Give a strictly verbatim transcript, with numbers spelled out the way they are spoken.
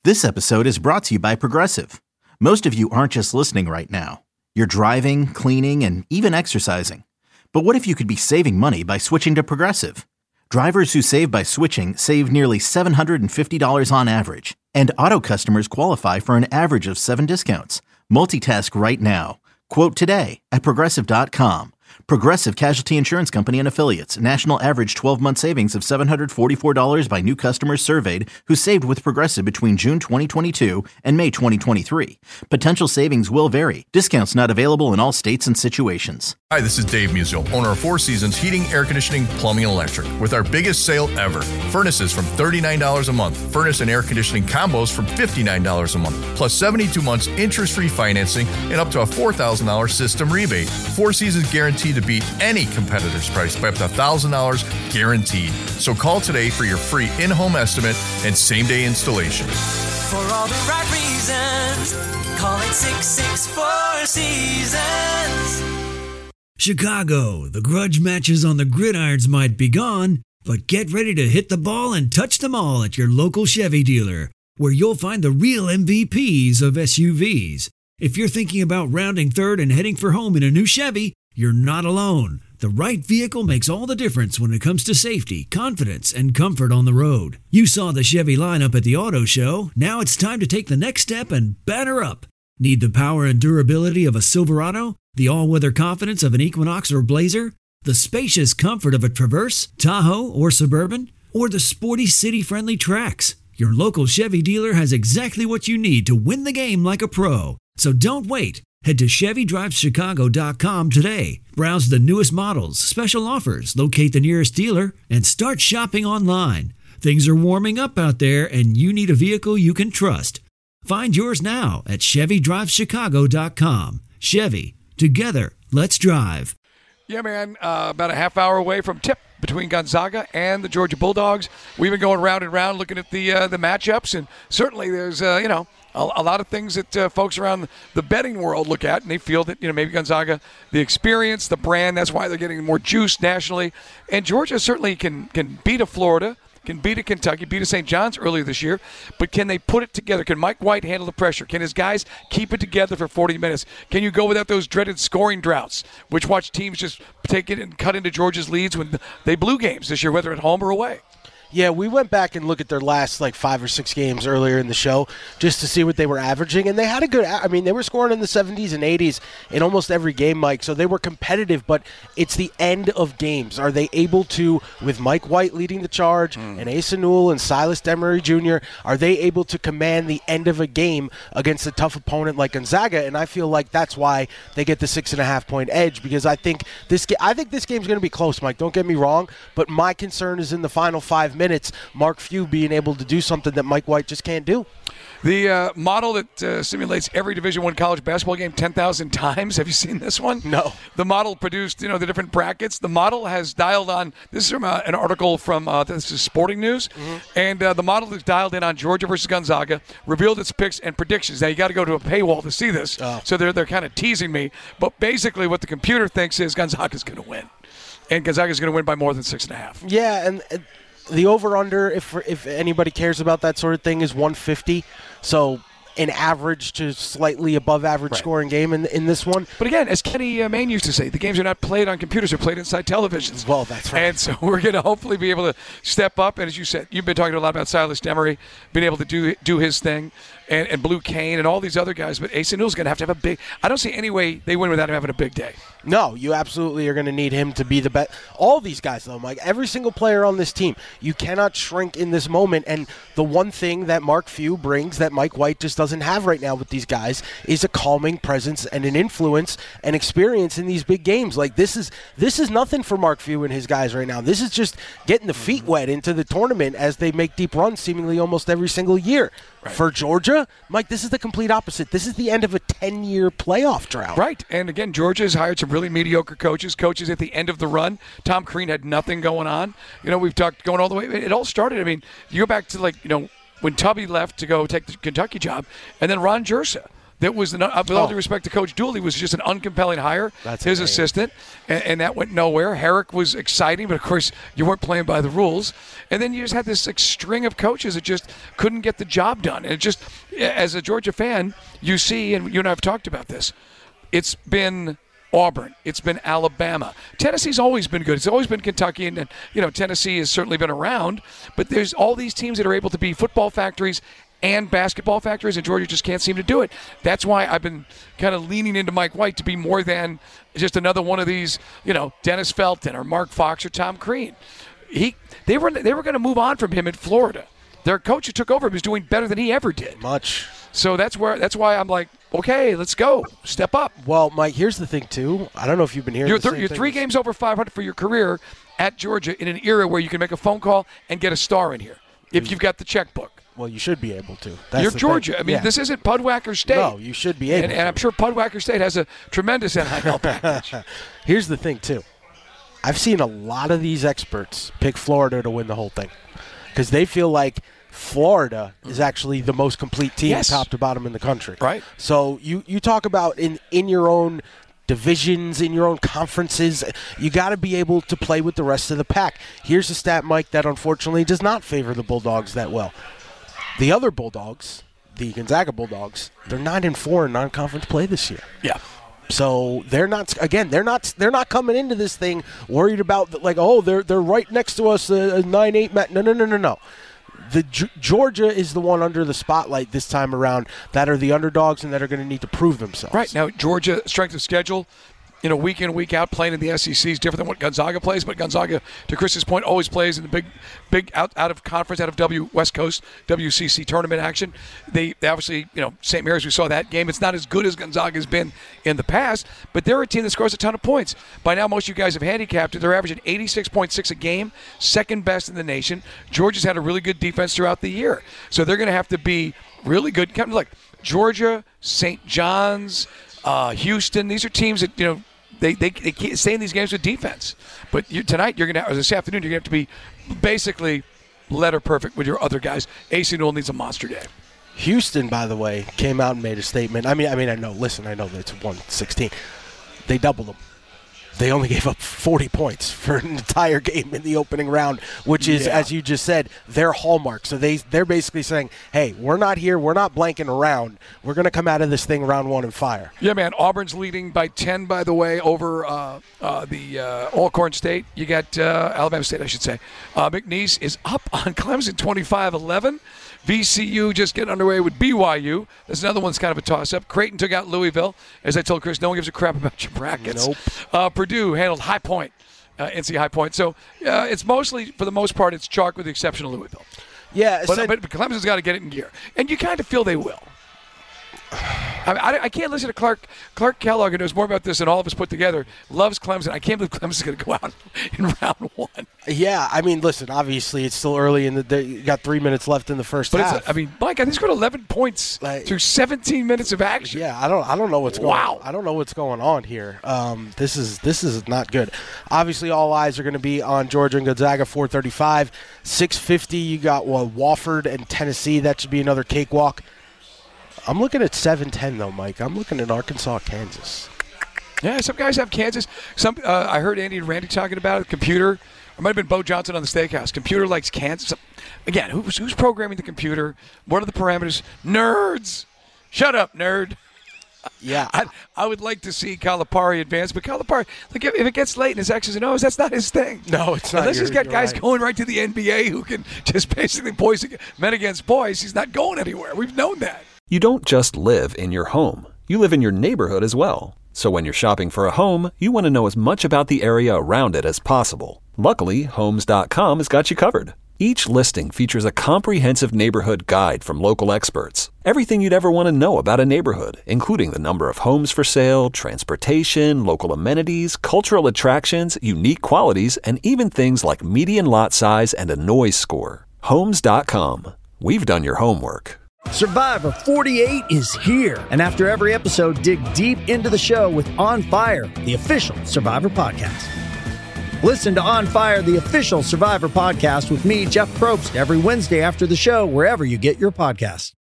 This episode is brought to you by Progressive. Most of you aren't just listening right now. You're driving, cleaning, and even exercising. But what if you could be saving money by switching to Progressive? Drivers who save by switching save nearly seven hundred fifty dollars on average. And auto customers qualify for an average of seven discounts. Multitask right now. Quote today at Progressive dot com. Progressive Casualty Insurance Company and Affiliates. National average twelve-month savings of seven hundred forty-four dollars by new customers surveyed who saved with Progressive between June twenty twenty-two and May twenty twenty-three. Potential savings will vary. Discounts not available in all states and situations. Hi, this is Dave Musial, owner of Four Seasons Heating, Air Conditioning, Plumbing, and Electric. With our biggest sale ever. Furnaces from thirty-nine dollars a month. Furnace and air conditioning combos from fifty-nine dollars a month. Plus seventy-two months interest-free financing and up to a four thousand dollars system rebate. Four Seasons guaranteed to beat any competitor's price by up to one thousand dollars guaranteed. So call today for your free in-home estimate and same-day installation. For all the right reasons, call it six six four Seasons. Chicago, the grudge matches on the gridirons might be gone, but get ready to hit the ball and touch them all at your local Chevy dealer, where you'll find the real M V Ps of S U Vs. If you're thinking about rounding third and heading for home in a new Chevy, you're not alone. The right vehicle makes all the difference when it comes to safety, confidence, and comfort on the road. You saw the Chevy lineup at the auto show. Now it's time to take the next step and batter up. Need the power and durability of a Silverado? The all-weather confidence of an Equinox or Blazer? The spacious comfort of a Traverse, Tahoe, or Suburban? Or the sporty city-friendly Trax? Your local Chevy dealer has exactly what you need to win the game like a pro. So don't wait. Head to Chevy Drives Chicago dot com today. Browse the newest models, special offers, locate the nearest dealer, and start shopping online. Things are warming up out there, and you need a vehicle you can trust. Find yours now at Chevy Drives Chicago dot com. Chevy. Together, let's drive. Yeah, man, uh, about a half hour away from tip between Gonzaga and the Georgia Bulldogs. We've been going round and round looking at the uh, the matchups, and certainly there's, uh, you know, a, a lot of things that uh, folks around the betting world look at, and they feel that, you know, maybe Gonzaga, the experience, the brand, that's why they're getting more juice nationally. And Georgia certainly can can beat a Florida, can beat a Kentucky, beat a Saint John's earlier this year, but can they put it together? Can Mike White handle the pressure? Can his guys keep it together for forty minutes? Can you go without those dreaded scoring droughts, which watch teams just take it and cut into Georgia's leads when they blew games this year, whether at home or away? Yeah, we went back and looked at their last like five or six games earlier in the show just to see what they were averaging, and they had a good. I mean, they were scoring in the seventies and eighties in almost every game, Mike. So they were competitive, but it's the end of games. Are they able to, with Mike White leading the charge mm. and Asa Newell and Silas Demery Junior, are they able to command the end of a game against a tough opponent like Gonzaga? And I feel like that's why they get the six and a half point edge, because I think this. Ga- I think this game's going to be close, Mike. Don't get me wrong, but my concern is in the final five minutes. minutes, Mark Few being able to do something that Mike White just can't do. The uh, model that uh, simulates every Division One college basketball game ten thousand times. Have you seen this one? No. The model produced, you know, the different brackets. The model has dialed on. This is from uh, an article from uh, this is Sporting News, mm-hmm. and uh, the model has dialed in on Georgia versus Gonzaga, revealed its picks and predictions. Now you got to go to a paywall to see this, oh. so they're they're kind of teasing me. But basically, what the computer thinks is Gonzaga's going to win, and Gonzaga's going to win by more than six and a half. Yeah, and. Uh, The over-under, if if anybody cares about that sort of thing, is one fifty. So an average to slightly above average right. scoring game in in this one. But again, as Kenny uh, Mayne used to say, the games are not played on computers; they're played inside televisions. Well, that's right. And so we're going to hopefully be able to step up. And as you said, you've been talking a lot about Silas Demery being able to do do his thing, and, and Blue Kane and all these other guys. But Asa Newell's going to have to have a big. I don't see any way they win without him having a big day. No, you absolutely are going to need him to be the best. All these guys, though, Mike, every single player on this team, you cannot shrink in this moment. And the one thing that Mark Few brings that Mike White just doesn't have right now with these guys is a calming presence and an influence and experience in these big games. Like this is this is nothing for Mark Few and his guys right now. This is just getting the feet wet into the tournament as they make deep runs seemingly almost every single year. Right. For Georgia, Mike, this is the complete opposite. This is the end of a ten-year playoff drought. Right. And again, Georgia has hired some really mediocre coaches, coaches at the end of the run. Tom Crean had nothing going on. You know, we've talked going all the way. It all started, I mean, you go back to, like, you know, when Tubby left to go take the Kentucky job, and then Ron Jersa. that was, an, with all due respect to Coach Dooley, was just an uncompelling hire. That's his great. assistant, and, and that went nowhere. Herrick was exciting, but of course you weren't playing by the rules. And then you just had this like, string of coaches that just couldn't get the job done. And it just, as a Georgia fan, you see, and you and I have talked about this, it's been Auburn. It's been Alabama. Tennessee's always been good. It's always been Kentucky, and, and you know Tennessee has certainly been around. But there's all these teams that are able to be football factories and basketball factories, and Georgia just can't seem to do it. That's why I've been kind of leaning into Mike White to be more than just another one of these, you know, Dennis Felton or Mark Fox or Tom Crean. He, they were they were going to move on from him in Florida. Their coach who took over was doing better than he ever did. Much. So that's where that's why I'm like, okay, let's go, step up. Well, Mike, here's the thing too. I don't know if you've been hearing. You're, the th- same you're thing three as- games over five hundred for your career at Georgia in an era where you can make a phone call and get a star in here if you've got the checkbook. Well, you should be able to. That's You're the Georgia. thing. I mean, Yeah. this isn't Pudwacker State. No, you should be able and, to. and I'm sure Pudwacker State has a tremendous N I L package. Here's the thing, too. I've seen a lot of these experts pick Florida to win the whole thing because they feel like Florida is actually the most complete team, Yes. top to bottom in the country. Right. So you, you talk about in, in your own divisions, in your own conferences, you got to be able to play with the rest of the pack. Here's a stat, Mike, that unfortunately does not favor the Bulldogs that well. The other Bulldogs, the Gonzaga Bulldogs, they're nine and four in non-conference play this year. Yeah. So they're not again. They're not. They're not coming into this thing worried about like, oh, they're they're right next to us, a uh, nine eight. Ma-. No, no, no, no, no. The G- Georgia is the one under the spotlight this time around that are the underdogs and that are going to need to prove themselves. Right. Now, Georgia, strength of schedule, you know, week in, week out, playing in the S E C is different than what Gonzaga plays, but Gonzaga, to Chris's point, always plays in the big, big out, out of conference, out of W West Coast, W C C tournament action. They, they obviously, you know, Saint Mary's, we saw that game. It's not as good as Gonzaga has been in the past, but they're a team that scores a ton of points. By now, most of you guys have handicapped it. They're averaging eighty-six point six a game, second best in the nation. Georgia's had a really good defense throughout the year, so they're going to have to be really good. Like Georgia, Saint John's, uh, Houston, these are teams that, you know, They, they they can't stay in these games with defense. But you, tonight, you're going to, or this afternoon, you're going to have to be basically letter perfect with your other guys. A C Newell needs a monster day. Houston, by the way, came out and made a statement. I mean, I mean, I know. Listen, I know that it's one sixteen. They doubled them. They only gave up forty points for an entire game in the opening round, which is, Yeah. as you just said, their hallmark. So they they're basically saying, "Hey, we're not here. We're not blanking around. We're going to come out of this thing round one and fire." Yeah, man. Auburn's leading by ten, by the way, over uh, uh, the uh, Alcorn State. You got uh, Alabama State, I should say. Uh, McNeese is up on Clemson, twenty-five eleven. V C U just getting underway with B Y U. There's another one that's kind of a toss-up. Creighton took out Louisville. As I told Chris, no one gives a crap about your brackets. Nope. Uh, Purdue handled High Point, uh, N C High Point. So uh, it's mostly, for the most part, it's chalk with the exception of Louisville. Yeah, But, said- but Clemson's got to get it in gear. And you kind of feel they will. I, I, I can't listen to Clark Clark Kellogg, who knows more about this than all of us put together, loves Clemson. I can't believe Clemson's going to go out in round one. yeah. I mean, listen. Obviously, it's still early in the day. You got three minutes left in the first But half. it's, I mean, Mike, I think he's got eleven points Like- through seventeen minutes of action. Yeah, I don't I don't know what's going Wow. I don't know what's going on here. Um, this is this is not good. Obviously, all eyes are going to be on Georgia and Gonzaga. four thirty-five, six fifty. You got well, Wofford and Tennessee. That should be another cakewalk. I'm looking at seven ten though, Mike. I'm looking at Arkansas, Kansas. Yeah, some guys have Kansas. Some uh, I heard Andy and Randy talking about it. Computer. It might have been Bo Johnson on the Steakhouse. Computer likes Kansas. Again, who's who's programming the computer? What are the parameters? Nerds. Shut up, nerd. Yeah, I, I would like to see Calipari advance, but Calipari, like if, if it gets late in his X's and O's, that's not his thing. No, it's not. Unless You're- he's got you're guys right. going right to the N B A who can just basically boys ag- men against boys, he's not going anywhere. We've known that. You don't just live in your home. You live in your neighborhood as well. So when you're shopping for a home, you want to know as much about the area around it as possible. Luckily, Homes dot com has got you covered. Each listing features a comprehensive neighborhood guide from local experts. Everything you'd ever want to know about a neighborhood, including the number of homes for sale, transportation, local amenities, cultural attractions, unique qualities, and even things like median lot size and a noise score. Homes dot com. We've done your homework. Survivor forty-eight is here. And after every episode, dig deep into the show with On Fire, the official Survivor podcast. Listen to On Fire, the official Survivor podcast with me, Jeff Probst, every Wednesday after the show, wherever you get your podcasts.